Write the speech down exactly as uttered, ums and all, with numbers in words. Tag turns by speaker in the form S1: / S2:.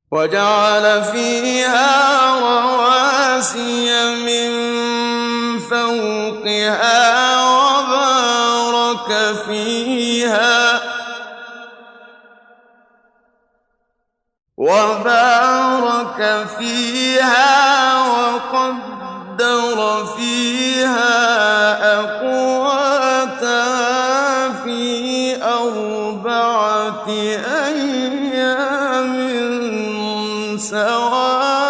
S1: وَجَعَلَ فِيهَا رَوَاسِيَ مِن فَوْقِهَا وَبَارَكَ فِيهَا وَبَارَكَ فِيهَا وَقَدَّرَ فِيهَا أَقْوَاتَهَا فِي أَرْبَعَةِ أَيَّامٍ سَوَاءً